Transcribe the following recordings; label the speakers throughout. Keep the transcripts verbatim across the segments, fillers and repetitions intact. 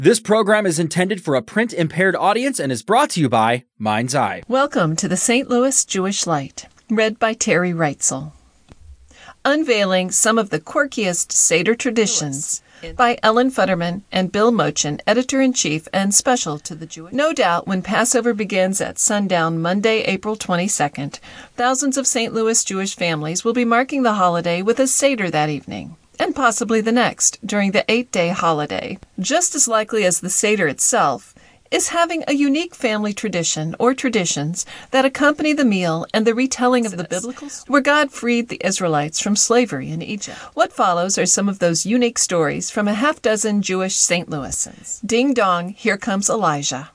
Speaker 1: This program is intended for a print-impaired audience and is brought to you by Mind's Eye.
Speaker 2: Welcome to the Saint Louis Jewish Light, read by Terry Reitzel. Unveiling some of the quirkiest Seder traditions by Ellen Futterman and Bill Mochin, Editor-in-Chief and Special to the Jewish. No doubt when Passover begins at sundown Monday, April twenty-second, thousands of Saint Louis Jewish families will be marking the holiday with a Seder that evening, and possibly the next, during the eight-day holiday. Just as likely as the Seder itself is having a unique family tradition or traditions that accompany the meal and the retelling of the biblical story where God freed the Israelites from slavery in Egypt. What follows are some of those unique stories from a half-dozen Jewish Saint Louisans. Ding dong, here comes Elijah.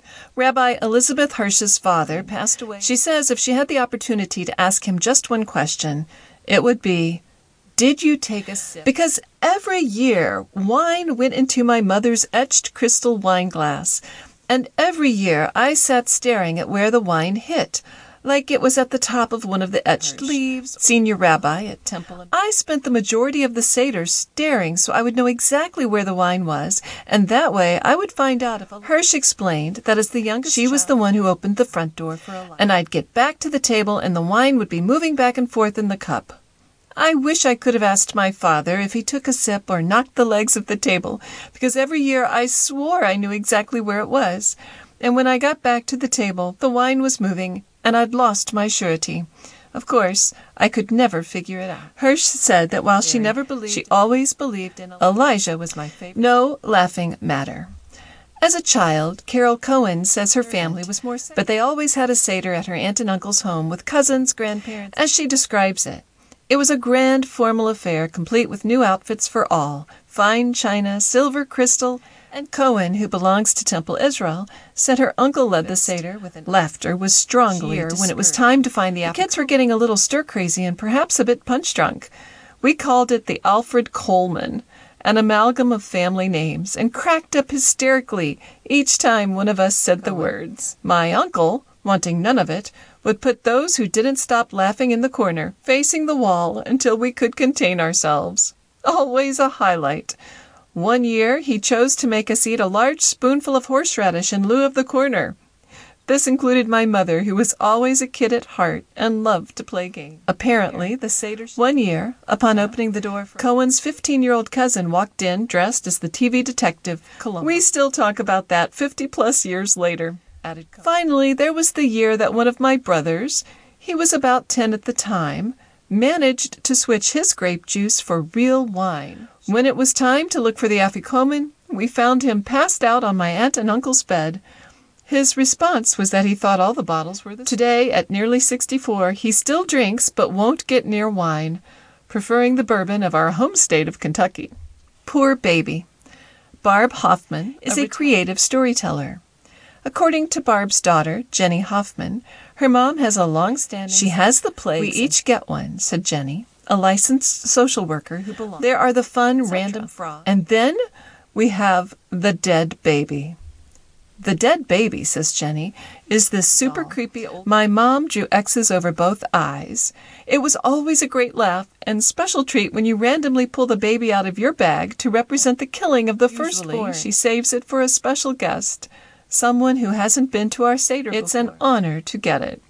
Speaker 2: Rabbi Elizabeth Hirsch's father passed away. She says if she had the opportunity to ask him just one question, it would be, "Did you take a sip?" Because every year, wine went into my mother's etched crystal wine glass, and every year I sat staring at where the wine hit, like it was at the top of one of the etched leaves. Senior rabbi at Temple. I spent the majority of the Seder staring so I would know exactly where the wine was, and that way I would find out if a... Hirsch explained that as the youngest she was the one who opened the front door for Elijah, and I'd get back to the table and the wine would be moving back and forth in the cup. I wish I could have asked my father if he took a sip or knocked the legs of the table, because every year I swore I knew exactly where it was. And when I got back to the table, the wine was moving, and I'd lost my surety. Of course, I could never figure it out. Hirsch said that while she never believed, she always believed in Elijah. Elijah was my favorite. No laughing matter. As a child, Carol Cohen says her family was more sad, but they always had a Seder at her aunt and uncle's home with cousins, grandparents, as she describes it. It was a grand, formal affair, complete with new outfits for all, fine china, silver crystal, and Cohen, who belongs to Temple Israel, said her uncle led the Seder with an laughter was strongly when it was time to find the, the kids were getting a little stir-crazy and perhaps a bit punch-drunk. We called it the Alfred Coleman, an amalgam of family names, and cracked up hysterically each time one of us said the words. My uncle, wanting none of it, would put those who didn't stop laughing in the corner, facing the wall until we could contain ourselves. Always a highlight. One year he chose to make us eat a large spoonful of horseradish in lieu of the corner. This included my mother, who was always a kid at heart and loved to play games. Apparently, the Seder... One year, upon opening the door, for Cohen's fifteen-year-old cousin walked in dressed as the T V detective Columbo. We still talk about that fifty-plus years later. Finally, there was the year that one of my brothers, he was about ten at the time, managed to switch his grape juice for real wine. When it was time to look for the afikomen, we found him passed out on my aunt and uncle's bed. His response was that he thought all the bottles were the same. Today, at nearly sixty-four, he still drinks but won't get near wine, preferring the bourbon of our home state of Kentucky. Poor baby. Barb Hoffman is a creative storyteller. According to Barb's daughter, Jenny Hoffman, her mom has a long-standing... She has the plague. We each get one, said Jenny, a licensed social worker who belongs... There are the fun, random frogs. And then we have the dead baby. The dead baby, says Jenny, is this super creepy old... My mom drew X's over both eyes. It was always a great laugh and special treat when you randomly pull the baby out of your bag to represent the killing of the firstborn. She saves it for a special guest. Someone who hasn't been to our Seder before. It's an honor to get it.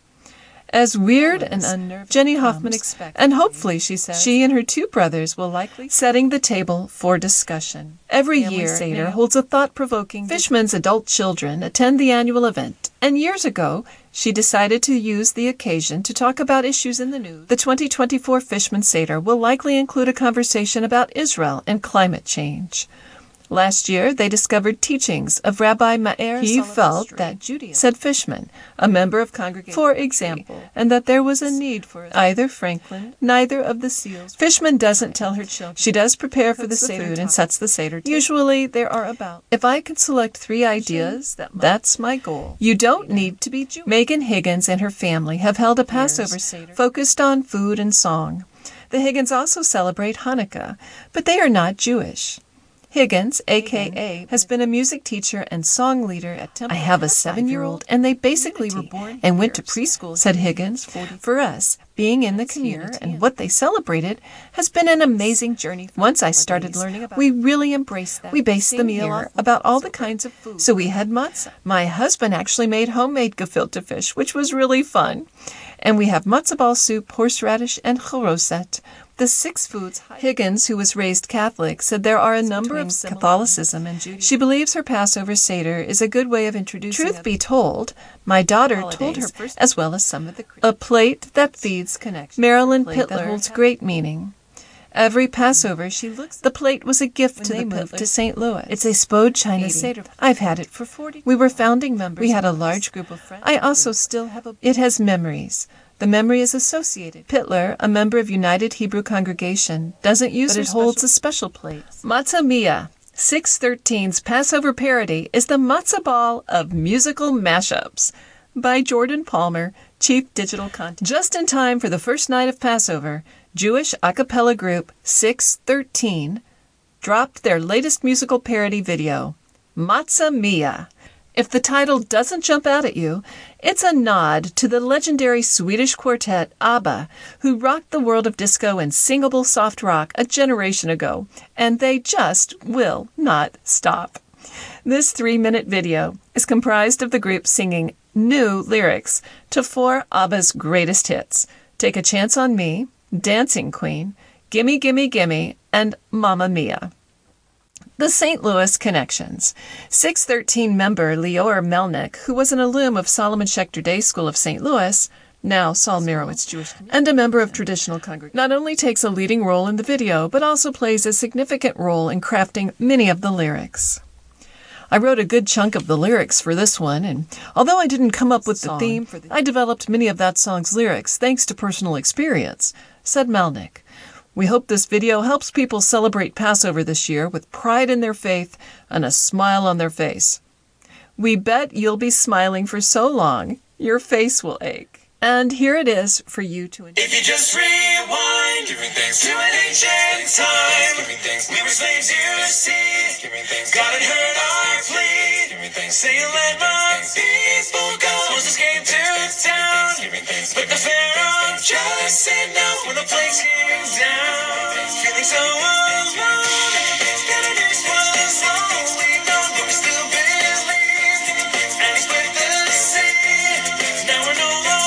Speaker 2: As weird and unnerving Jenny Hoffman expects, and hopefully, she says, she and her two brothers will likely setting the table for discussion. Every year, Seder holds a thought-provoking... Fishman's adult children attend the annual event, and years ago, she decided to use the occasion to talk about issues in the news. The twenty twenty-four Fishman Seder will likely include a conversation about Israel and climate change. Last year, they discovered teachings of Rabbi Meir. He felt that Judaism, said Fishman, a member of Congregation, for example, and that there was a need for either Franklin, neither of the seals. Fishman doesn't tell her children. She does prepare for the Seder and sets the Seder table. Usually, there are about... If I could select three ideas, that's my goal. You don't need to be Jewish. Megan Higgins and her family have held a Passover Seder focused on food and song. The Higgins also celebrate Hanukkah, but they are not Jewish. Higgins, a k a, has been a music teacher and song leader at Temple. I have a seven-year-old, and they basically were born and went to preschool, said Higgins. For us, being in the community and what they celebrated has been an amazing journey. Once I started learning about it, we really embraced that. We based the meal about all the kinds of food. So we had matzah. My husband actually made homemade gefilte fish, which was really fun. And we have matzo ball soup, horseradish, and choroset. The six foods. Higgins, who was raised Catholic, said there are a number of Catholicism and Judaism. She believes her Passover Seder is a good way of introducing. Truth be told, my daughter told her, as well as some of the a plate that feeds connection. Marilyn Pitler holds great meaning. Every Passover, she looks. The plate was a gift to the moved to Saint Louis. It's a Spode China Seder. I've had it for forty. We were founding members. We had a large group of friends. I also still have a. It has memories. The memory is associated. Pitler, a member of United Hebrew Congregation, doesn't use it. It holds a special place. Matzah Mia, six thirteen's Passover parody, is the matzo ball of musical mashups. By Jordan Palmer, Chief Digital Content. Just in time for the first night of Passover, Jewish a cappella group six thirteen dropped their latest musical parody video, Matzah Mia. If the title doesn't jump out at you, it's a nod to the legendary Swedish quartet ABBA, who rocked the world of disco and singable soft rock a generation ago, and they just will not stop. This three-minute video is comprised of the group singing new lyrics to four ABBA's greatest hits, Take a Chance on Me, Dancing Queen, Gimme Gimme Gimme, and Mamma Mia. The Saint Louis Connections. six thirteen member Leor Melnick, who was an alum of Solomon Schechter Day School of Saint Louis, now Saul Mirowitz Jewish Community, and a member of traditional congregation, not only takes a leading role in the video, but also plays a significant role in crafting many of the lyrics. I wrote a good chunk of the lyrics for this one, and although I didn't come up with the theme, I developed many of that song's lyrics thanks to personal experience, said Melnick. We hope this video helps people celebrate Passover this year with pride in their faith and a smile on their face. We bet you'll be smiling for so long, your face will ache. And here it is for you to enjoy.
Speaker 3: If you just rewind, giving thanks to an ancient time, giving thanks, we were slaves, you see, giving thanks, God had heard our plea, giving thanks, saying let my people go, Moses came to town, giving thanks, but the Pharaoh just said no when the plagues came down, feeling so alone, that it was lonely, known, but we still believe, and he split the sea, now we're no longer.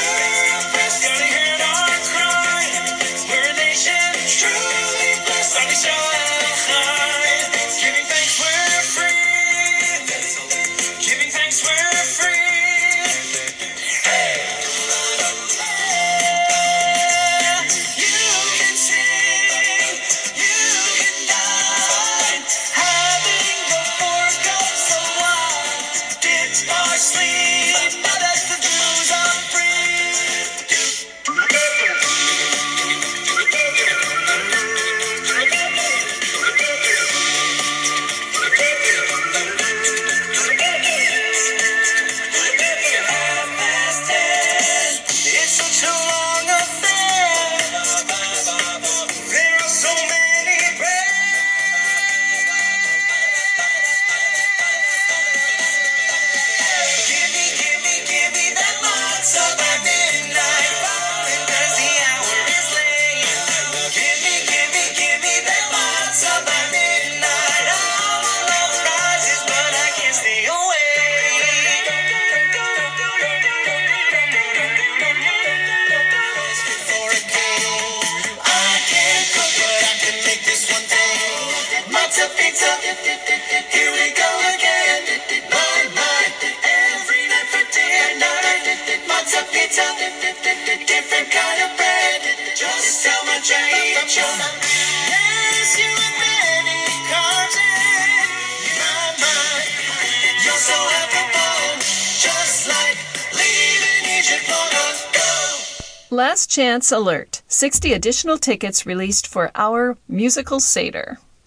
Speaker 3: Here we go again. My, my, every night for day and night. Matzah pizza, different kind of bread. Just how much I eat you. Yes, you and many carbs in. My, my, you're so helpful. Just like leaving Egypt long ago.
Speaker 2: Last Chance Alert. sixty additional tickets released for our musical Seder.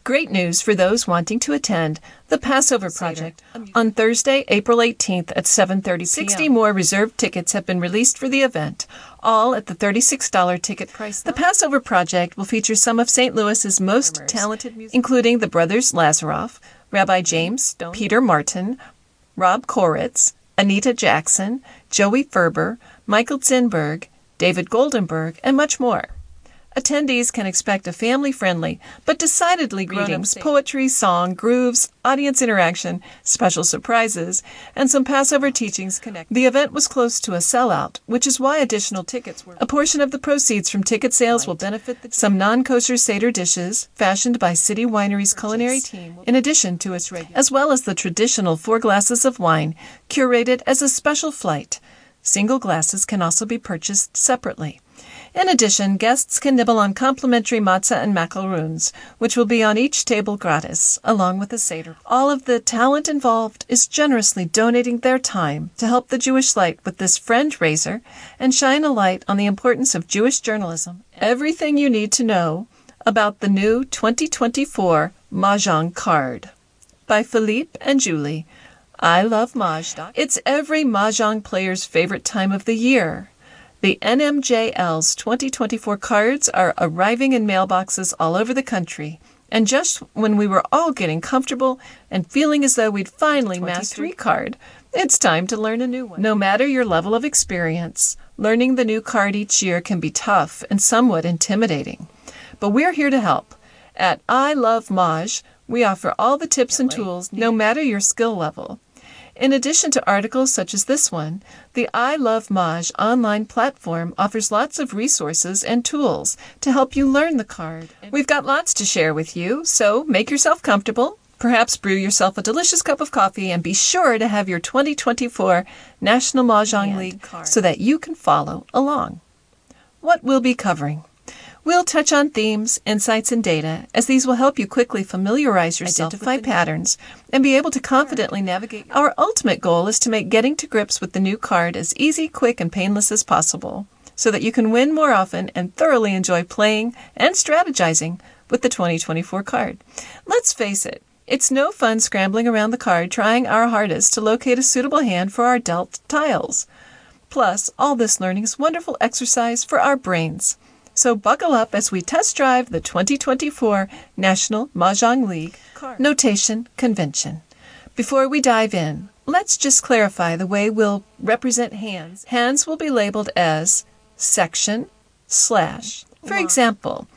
Speaker 2: Great news for those wanting to attend the Passover Project on Thursday, April eighteenth at seven thirty p m sixty more reserved tickets have been released for the event, all at the thirty-six dollars ticket price. The Passover Project will feature some of Saint Louis's most talented musicians, including the brothers Lazaroff, Rabbi James Peter Martin, Rob Koritz, Anita Jackson, Joey Ferber, Michael Zinberg, David Goldenberg, and much more. Attendees can expect a family-friendly but decidedly greetings, poetry, song, grooves, audience interaction, special surprises, and some Passover teachings connected. The event was close to a sellout, which is why additional tickets were. A portion of the proceeds from ticket sales will benefit the some non-kosher Seder dishes fashioned by City Winery's culinary team, in addition to its regular, as well as the traditional four glasses of wine curated as a special flight. Single glasses can also be purchased separately. In addition, guests can nibble on complimentary matzah and macaroons, which will be on each table gratis, along with a Seder. All of the talent involved is generously donating their time to help the Jewish Light with this friend-raiser and shine a light on the importance of Jewish journalism. Everything you need to know about the new twenty twenty-four Mahjong card. By Philippe and Julie. I love Mahjong. It's every Mahjong player's favorite time of the year. The N M J L's twenty twenty-four cards are arriving in mailboxes all over the country, and just when we were all getting comfortable and feeling as though we'd finally mastered the card, it's time to learn a new one. No matter your level of experience, learning the new card each year can be tough and somewhat intimidating. But we're here to help. At I Love Maj, we offer all the tips and tools, no matter your skill level. In addition to articles such as this one, the I Love Maj online platform offers lots of resources and tools to help you learn the card. We've got lots to share with you, so make yourself comfortable, perhaps brew yourself a delicious cup of coffee, and be sure to have your twenty twenty-four National Mahjong League card so that you can follow along. What we'll be covering. We'll touch on themes, insights, and data, as these will help you quickly familiarize yourself, identify patterns, and be able to confidently navigate. Our ultimate goal is to make getting to grips with the new card as easy, quick, and painless as possible, so that you can win more often and thoroughly enjoy playing and strategizing with the twenty twenty-four card. Let's face it, it's no fun scrambling around the card trying our hardest to locate a suitable hand for our dealt tiles. Plus, all this learning is wonderful exercise for our brains. So buckle up as we test drive the twenty twenty-four National Mahjong League card. Notation Convention. Before we dive in, let's just clarify the way we'll represent hands. Hands will be labeled as section slash. For example,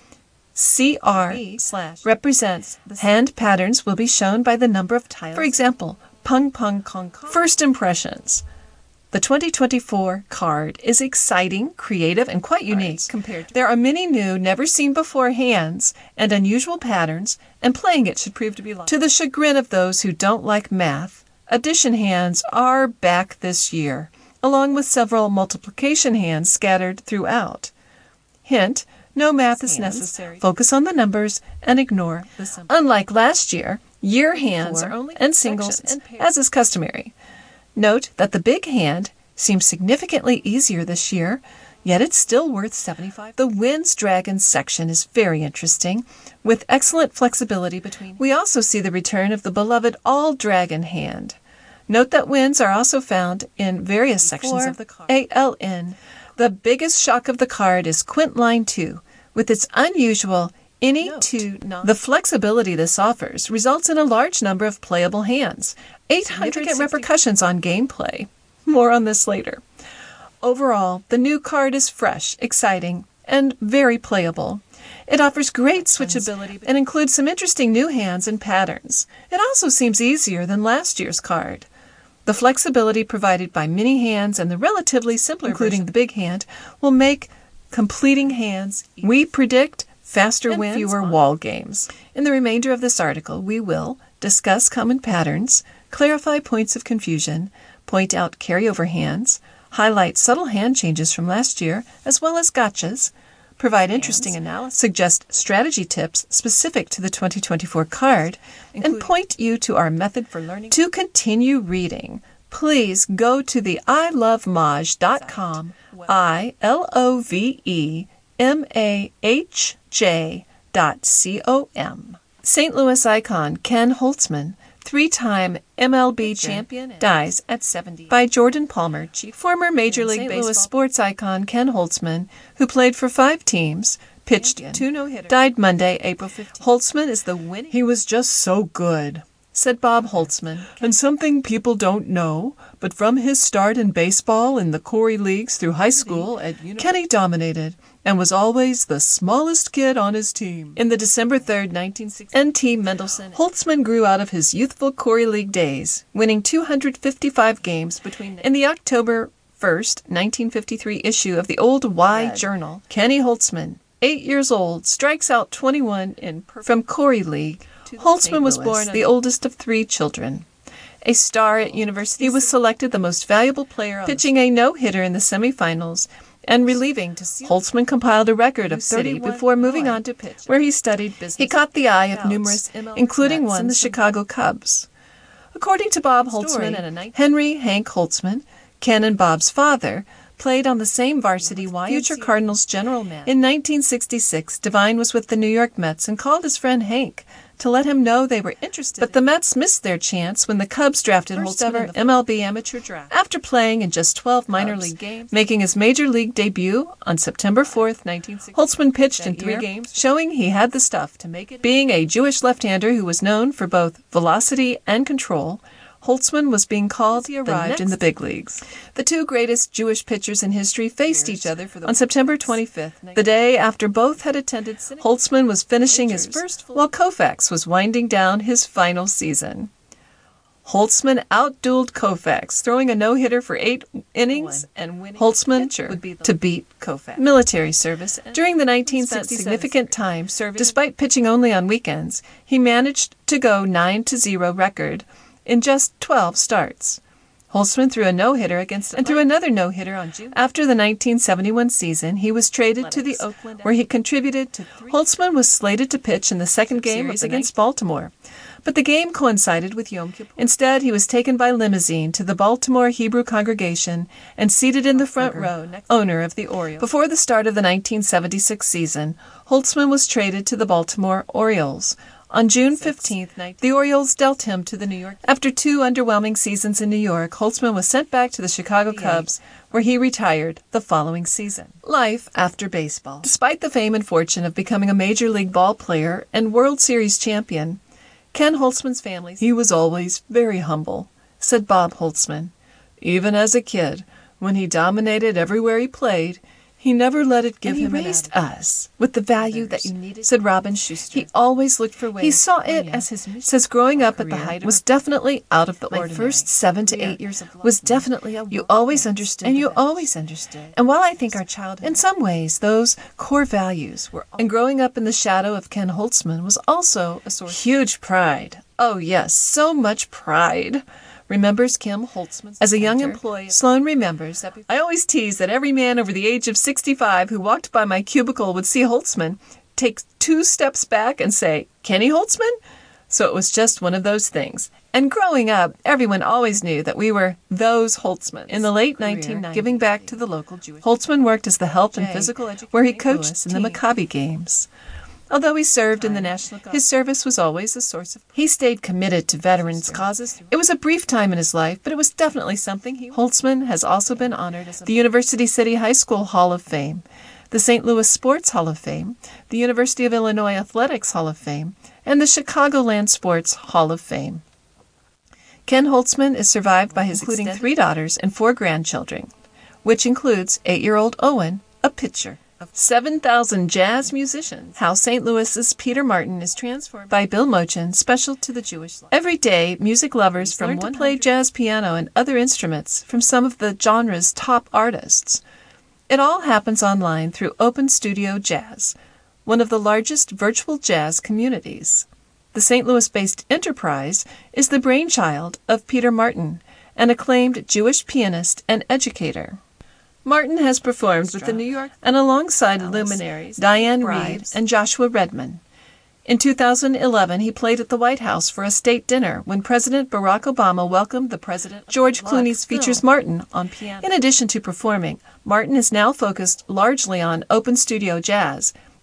Speaker 2: C R slash represents hand patterns will be shown by the number of tiles. For example, pung pung kong kong. First impressions. The twenty twenty-four card is exciting, creative, and quite unique. Compared to there are many new, never-seen-before hands and unusual patterns, and playing it should prove to be lots. To the chagrin of those who don't like math, addition hands are back this year, along with several multiplication hands scattered throughout. Hint, no math is necessary. Focus on the numbers and ignore the symbols. Unlike last year, year hands are only and singles, as is customary. Note that the big hand seems significantly easier this year, yet it's still worth seventy-five dollars. The Winds Dragons section is very interesting, with excellent flexibility between. We also see the return of the beloved All-Dragon hand. Note that winds are also found in various sections of the card. A L N. The biggest shock of the card is Quint Line two, with its unusual Any two non. The flexibility this offers results in a large number of playable hands. eight hundred repercussions on gameplay. More on this later. Overall, the new card is fresh, exciting, and very playable. It offers great switchability and includes some interesting new hands and patterns. It also seems easier than last year's card. The flexibility provided by mini hands and the relatively simpler including version, the big hand, will make completing hands, we predict, faster wins, fewer wall games. In the remainder of this article, we will discuss common patterns, clarify points of confusion, point out carryover hands, highlight subtle hand changes from last year, as well as gotchas, provide interesting analysis, suggest strategy tips specific to the twenty twenty-four card, and point you to our method for learning. To continue reading, please go to the I love maj dot com, I L O V E M A H J dot C O M. Saint Louis icon Ken Holtzman, three-time M L B champion, dies at seventy. By Jordan Palmer, chief. Former Major League Baseball. Saint Louis sports icon Ken Holtzman, who played for five teams, pitched two no-hitters, died Monday, April fifteenth. Holtzman is the winning. He was just so good, said Bob Holtzman. And something people don't know, but from his start in baseball in the Corey Leagues through high school at University, Kenny dominated and was always the smallest kid on his team. In the December third, nineteen sixty, N T Mendelson, Holtzman grew out of his youthful Corey League days, winning two hundred fifty-five games between. In the October first, nineteen fifty-three issue of the Old Y Red Journal, Kenny Holtzman, eight years old, strikes out twenty-one in per- from Corey League. Holtzman was born the oldest of three children. A star at University, he was selected the most valuable player, pitching a no-hitter in the semifinals and relieving to see. Holtzman compiled a record of thirty before moving on to pitch, where he studied business. He caught the eye of numerous, including one in the Chicago Cubs. According to Bob Holtzman, Henry Hank Holtzman, Ken and Bob's father, played on the same varsity Y M C A. Future Cardinals general manager. In nineteen sixty-six, Devine was with the New York Mets and called his friend Hank to let him know they were interested. But the Mets missed their chance when the Cubs drafted Holtzman ever in the M L B amateur draft. After playing in just twelve minor Cubs. league games, making his major league debut on September fourth, nineteen sixty, Holtzman pitched in three year, games, showing he had the stuff to make it. Being a Jewish left-hander who was known for both velocity and control, Holtzman was being called he arrived the in the big leagues. The two greatest Jewish pitchers in history faced each other for the on September twenty-fifth, the day after both had attended. Holtzman was finishing his first, while Koufax was winding down his final season. Holtzman outdueled Koufax, throwing a no-hitter for eight innings, and winning Holtzman would be to beat Koufax. Military service. During the nineteen sixty significant time, despite pitching only on weekends, he managed to go nine to zero record in just twelve starts. Holtzman threw a no-hitter against and threw another no-hitter on June. After the nineteen seventy-one season, he was traded to the Oakland, where he contributed to three. Holtzman was slated to pitch in the second game against Baltimore, but the game coincided with Yom Kippur. Instead, he was taken by limousine to the Baltimore Hebrew congregation and seated in the front row, owner of the Orioles. Before the start of the nineteen seventy-six season, Holtzman was traded to the Baltimore Orioles. On June fifteenth, the Orioles dealt him to the New York. After two underwhelming seasons in New York, Holtzman was sent back to the Chicago Cubs, where he retired the following season. Life after baseball. Despite the fame and fortune of becoming a Major League ball player and World Series champion, Ken Holtzman's family, he was always very humble, said Bob Holtzman. Even as a kid, when he dominated everywhere he played, he never let it give and him. He raised us with the value that you needed, said Robin Schuster. He always looked for ways. He saw it as his mission. Says growing up at the height was definitely out of the ordinary. My first seven to eight years of life was definitely a you always understood, and you always understood. And while I think our childhood, in some ways, those core values were, and growing up in the shadow of Ken Holtzman was also a source of huge pride. Oh yes, so much pride. Remembers Kim Holtzman. As a young employee, Sloan remembers that I always teased that every man over the age of sixty-five who walked by my cubicle would see Holtzman take two steps back and say, Kenny Holtzman? So it was just one of those things. And growing up, everyone always knew that we were those Holtzmans. In the late nineteen nineties, giving back to the local Jewish, Holtzman worked as the health and physical educator, where he coached in the Maccabi games. Although he served in the National Guard, his service was always a source of. He stayed committed to veterans' causes. It was a brief time in his life, but it was definitely something he. Holtzman has also been honored as the University City High School Hall of Fame, the Saint Louis Sports Hall of Fame, the University of Illinois Athletics Hall of Fame, and the Chicagoland Sports Hall of Fame. Ken Holtzman is survived by his including three daughters and four grandchildren, which includes eight-year-old Owen, a pitcher. Of seven thousand jazz musicians. How Saint Louis's Peter Martin is transformed by Bill Mochin, special to the Jewish life. Every day, music lovers from learn to play jazz piano and other instruments from some of the genre's top artists. It all happens online through Open Studio Jazz, one of the largest virtual jazz communities. The Saint Louis-based enterprise is the brainchild of Peter Martin, an acclaimed Jewish pianist and educator. Martin has performed with the New York and alongside luminaries Diane Reed and Joshua Redman. In two thousand eleven, he played at the White House for a state dinner when President Barack Obama welcomed the president. George Clooney's features Martin on piano. In addition to performing, Martin is now focused largely on open studio jazz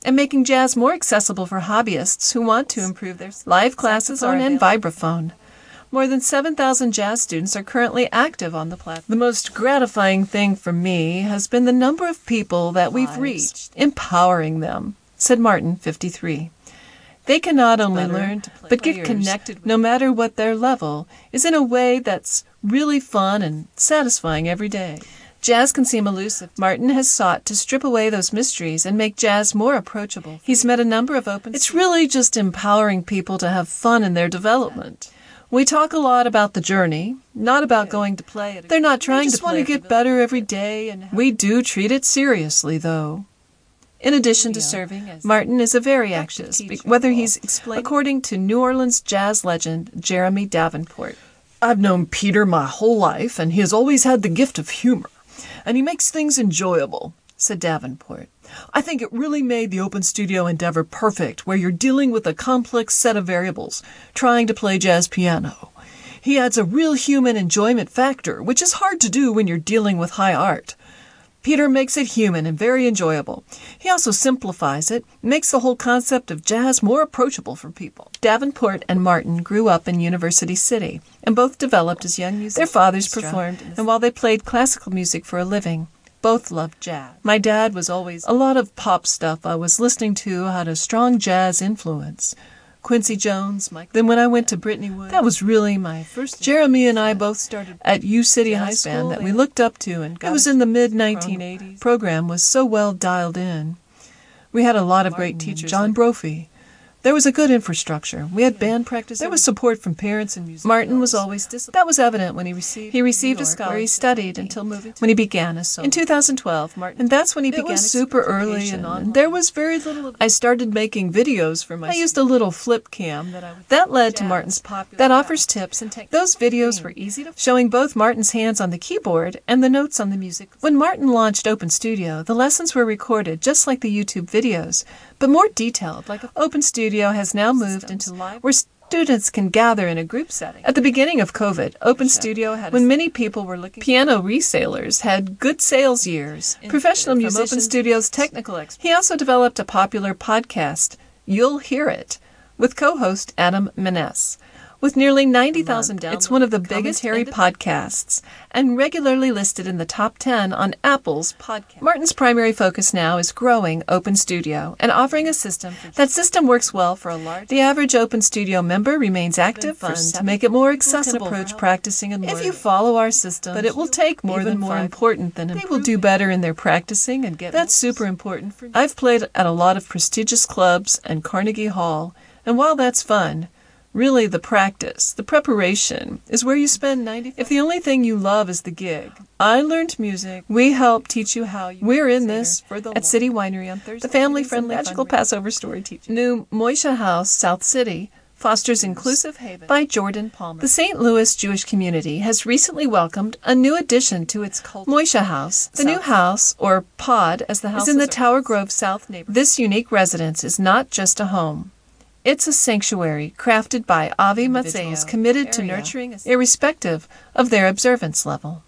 Speaker 2: and making jazz more accessible for hobbyists who want to improve their live classes on and vibraphone. More than seven thousand jazz students are currently active on the platform. The most gratifying thing for me has been the number of people that we've reached, empowering them, said Martin, fifty-three. They can not only learn, but get connected no matter what their level is in a way that's really fun and satisfying every day. Jazz can seem elusive. Martin has sought to strip away those mysteries and make jazz more approachable. He's met a number of open... It's really just empowering people to have fun in their development. We talk a lot about the journey, not about going to play it. They're not trying to play. They just want to get better every day. And we do treat it seriously, though. In addition to serving, Martin is a very active speaker, whether he's explaining, according to New Orleans jazz legend Jeremy Davenport. I've known Peter my whole life, and he has always had the gift of humor. And he makes things enjoyable, said Davenport. I think it really made the open studio endeavor perfect, where you're dealing with a complex set of variables, trying to play jazz piano. He adds a real human enjoyment factor, which is hard to do when you're dealing with high art. Peter makes it human and very enjoyable. He also simplifies it, makes the whole concept of jazz more approachable for people. Davenport and Martin grew up in University City, and both developed as young musicians. Their fathers performed, and while they played classical music for a living, both loved jazz. My dad was always... A lot of pop stuff I was listening to had a strong jazz influence. Quincy Jones, Mike. Then when I went to Brittany Wood, that was really my first... Jeremy and I both started at U City High School that we looked up to, and it was in the mid nineteen eighties. Program was so well dialed in. We had a lot of great teachers. John Brophy. There was a good infrastructure. We had band practice. There was support from parents and musicians. Martin was always disciplined. That was evident when he received He received a scholarship where he studied until moving to when he began a solo. In two thousand twelve, Martin. And that's when he began. It was super early, and, and there was very little of I started making videos for myself. I used a little flip cam that I would That led to Martin's popular that offers tips and techniques. Those videos were easy to showing both Martin's hands on the keyboard and the notes on the music. When Martin launched Open Studio, the lessons were recorded just like the YouTube videos, but more detailed, like a Open Studio has now moved into live where students can gather in a group setting. At the beginning of COVID, Open Studio had when many people were looking piano resellers had good sales years. Professional musicians, Open Studio's technical experts. He also developed a popular podcast, You'll Hear It, with co-host Adam Menes. With nearly ninety thousand downloads, it's one of the biggest Harry podcasts and regularly listed in the top ten on Apple's podcast. Martin's primary focus now is growing Open Studio and offering a system. That system works well for a large... The average Open Studio member remains active fun to make it more accessible approach practicing and learning. If you follow our system, but it will take more than more important than they will do better in their practicing and get That's super important for me. I've played at a lot of prestigious clubs and Carnegie Hall, and while that's fun, really, the practice, the preparation, is where you spend ninety. If the only thing you love is the gig. I learned music. We help teach you how you... We're in this for the at City Winery on Thursday. The family-friendly magical Passover story teaching. New Moishe House, South City, fosters inclusive haven by Jordan Palmer. The Saint Louis Jewish community has recently welcomed a new addition to its cult. Moishe House. The new house, or pod, as the house is in the Tower Grove South neighborhood. This unique residence is not just a home. It's a sanctuary crafted by Avi Matzeos committed to nurturing irrespective of their observance level.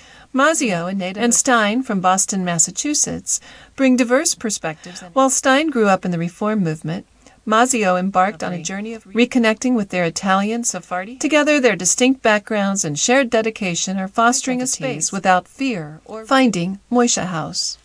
Speaker 2: Mazzeo and, and Stein from Boston, Massachusetts, bring diverse perspectives. While Stein grew up in the Reform movement, Mazzeo embarked on a journey of reconnecting with their Italian Sephardi. Together, their distinct backgrounds and shared dedication are fostering a space without fear or finding Moishe House.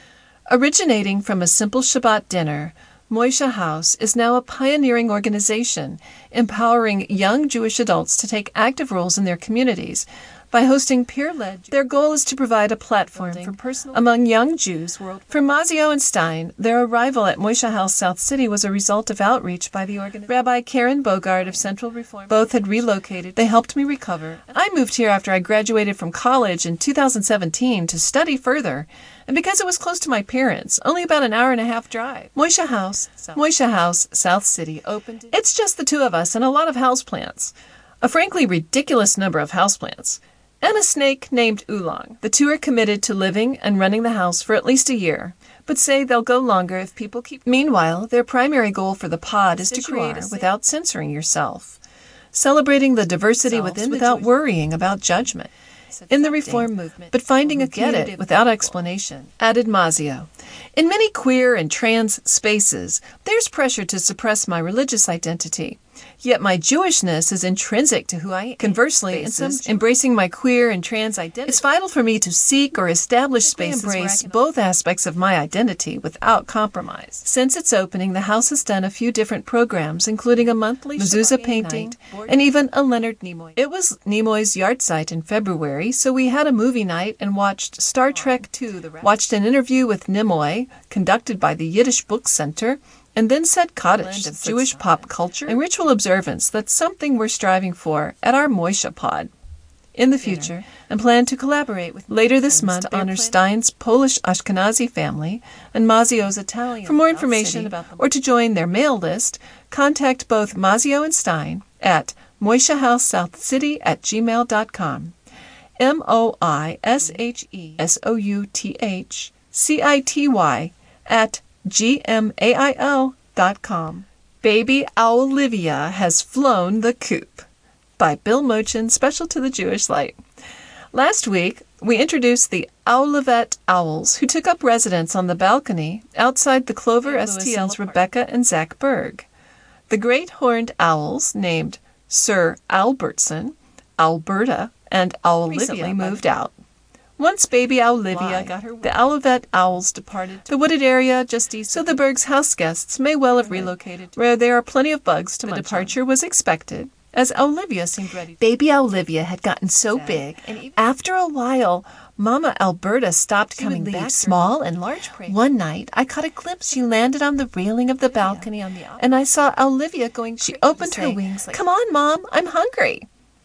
Speaker 2: Originating from a simple Shabbat dinner, Moishe House is now a pioneering organization empowering young Jewish adults to take active roles in their communities by hosting peer-led. Their goal is to provide a platform for personal among young Jews worldwide. For Mazzeo and Stein, their arrival at Moishe House South City was a result of outreach by the organization. Rabbi Karen Bogard of Central Reform. Both had relocated. They helped me recover. I moved here after I graduated from college in two thousand seventeen to study further, and because it was close to my parents, only about an hour and a half drive. Moishe House, Moishe House, South City opened. It's just the two of us and a lot of houseplants. A frankly ridiculous number of houseplants. And a snake named Oolong. The two are committed to living and running the house for at least a year, but say they'll go longer if people keep... Meanwhile, their primary goal for the pod is to create a without censoring yourself, celebrating the diversity within without worrying about judgment. in the reform movement, but finding a community without explanation, added Mazio. In many queer and trans spaces, there's pressure to suppress my religious identity. Yet my Jewishness is intrinsic to who I am. Conversely, in some embracing my queer and trans identity, it's vital for me to seek or establish spaces where I embrace both aspects of my identity without compromise. Since its opening, the house has done a few different programs, including a monthly mezuzah painting and even a Leonard Nimoy. It was Nimoy's yahrzeit in February, so we had a movie night and watched Star Trek two, watched an interview with Nimoy conducted by the Yiddish Book Center, and then said Kaddish, of Jewish pop culture and ritual observance. That's something we're striving for at our Moishe Pod in the future, and plan to collaborate with later this month to honor Stein's Polish Ashkenazi family and Mazio's Italian. For more information about them or to join their mail list, contact both Mazio and Stein at moishehoussouthcity at gmail dot com. M O I S H E S O U T H C I T Y at G M A I L dot com. Baby Owlivia has flown the coop by Bill Mochin, special to the Jewish Light. Last week, we introduced the Owlivet Owls, who took up residence on the balcony outside the Clover S T L's Rebecca and Zach Berg. The great horned owls, named Sir Albertson, Alberta, and Owlivia, moved out. Once baby Owlivia got her, the Owlivet owls departed the wooded area just east, so the Berg's house guests may well have relocated where there are plenty of bugs to munch on. The departure was expected, as Owlivia seemed ready. Baby Owlivia had gotten so big, and after a while, Mama Alberta stopped coming back. Small and large prey. One night, I caught a glimpse. She landed on the railing of the balcony, and I saw Owlivia going. She opened her wings like, "Come on, Mom, I'm hungry."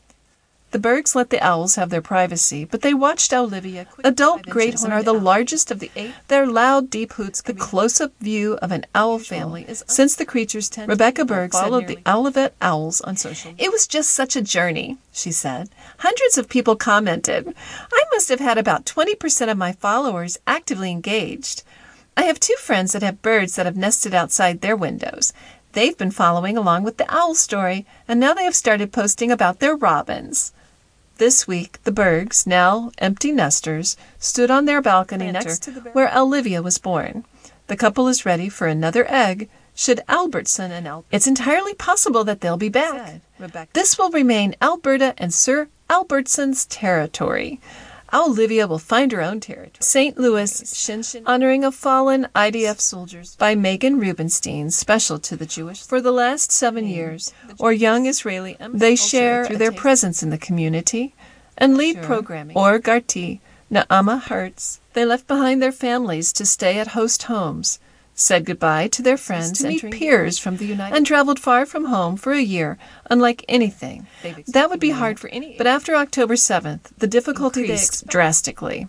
Speaker 2: The Bergs let the owls have their privacy, but they watched Owlivia. Adult great horn are the largest of the eight. Their loud, deep hoots, the close-up view of an owl family. Since the creatures tend Rebecca Berg followed the Owlivet owls on social media. "It was just such a journey," she said. "Hundreds of people commented. I must have had about twenty percent of my followers actively engaged. I have two friends that have birds that have nested outside their windows. They've been following along with the owl story, and now they have started posting about their robins." This week, the Bergs, now empty nesters, stood on their balcony next to the where Owlivia was born. The couple is ready for another egg, should Albertson and Al. It's entirely possible that they'll be back. This will remain Alberta and Sir Albertson's territory. Owlivia will find her own territory. Saint Louis, Shinshin, honoring a fallen I D F soldiers by Megan Rubenstein, special to the Jewish. For the last seven years, or young Israeli, they share through their presence in the community and lead programming. Or Garti, Naama Hertz. They left behind their families to stay at host homes, said goodbye to their friends, to meet peers from the United, and traveled far from home for a year, unlike anything. That would be hard for any. But after October seventh, the difficulty increased drastically.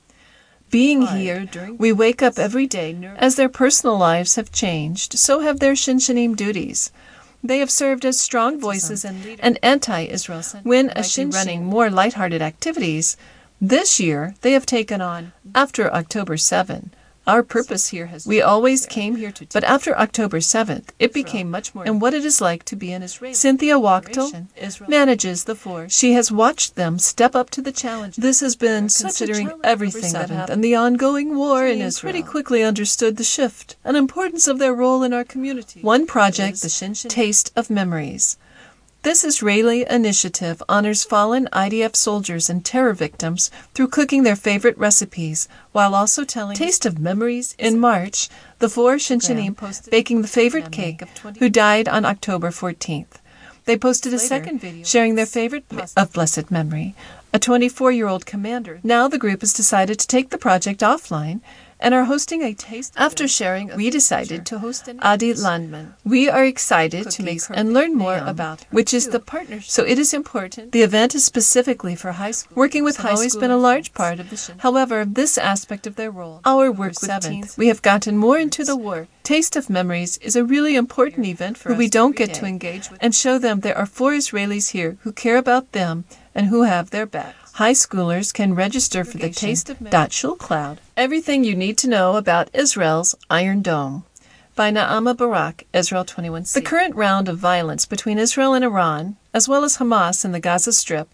Speaker 2: Being here, we wake up every day. As their personal lives have changed, so have their Shinshanim duties. They have served as strong voices and, and anti-Israel when a Shinshin running more lighthearted activities. This year, they have taken on, after October seventh, our purpose here has we always came here to, but after October seventh, it became much more and what it is like to be an Israeli. Cynthia Wachtel manages the force. She has watched them step up to the challenge. This has been considering everything that happened and the ongoing war in Israel. Pretty quickly understood the shift and importance of their role in our community. One project, the Shinshin Taste of Memories. This Israeli initiative honors fallen I D F soldiers and terror victims through cooking their favorite recipes, while also telling Taste of Memories. In March, the four Shinshanim baking the favorite cake of who died on October fourteenth. They posted a second video sharing their favorite of blessed memory, a twenty-four-year-old commander. Now the group has decided to take the project offline and are hosting a taste. After sharing, we decided to host an Adi Landman. We are excited to make and learn more about her, which is the partnership. So it is important. The event is specifically for high school. Working with high school has been a large part of the show. However, this aspect of their role, our work with teens, we have gotten more into the war. Taste of Memories is a really important event for us. We don't get to engage with and show them there are four Israelis here who care about them and who have their backs. High schoolers can register for the Taste of Shulcloud. Everything you need to know about Israel's Iron Dome by Naama Barak, Israel twenty-one C. The current round of violence between Israel and Iran, as well as Hamas in the Gaza Strip,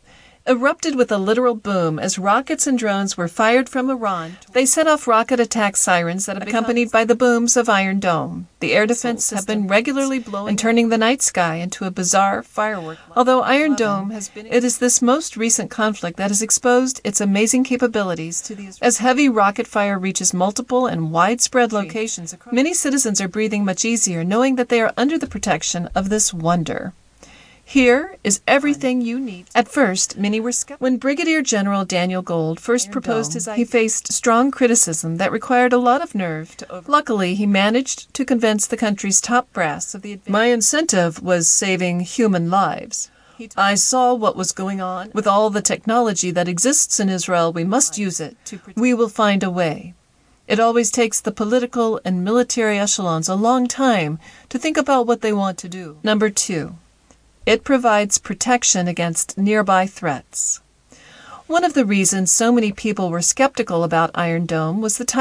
Speaker 2: erupted with a literal boom as rockets and drones were fired from Iran. They set off rocket attack sirens that accompanied by the booms of Iron Dome. The air defense have been regularly blowing and turning the night sky into a bizarre firework. Although Iron Dome has been, it is this most recent conflict that has exposed its amazing capabilities to the as heavy rocket fire reaches multiple and widespread locations. Many citizens are breathing much easier knowing that they are under the protection of this wonder. Here is everything you need. At first, many were skeptical. When Brigadier General Daniel Gold first proposed his idea, he faced strong criticism that required a lot of nerve to overcome. Luckily, he managed to convince the country's top brass of the advantage. My incentive was saving human lives. I saw what was going on. With all the technology that exists in Israel, we must use it. We will find a way. It always takes the political and military echelons a long time to think about what they want to do. Number two. It provides protection against nearby threats. One of the reasons so many people were skeptical about Iron Dome was the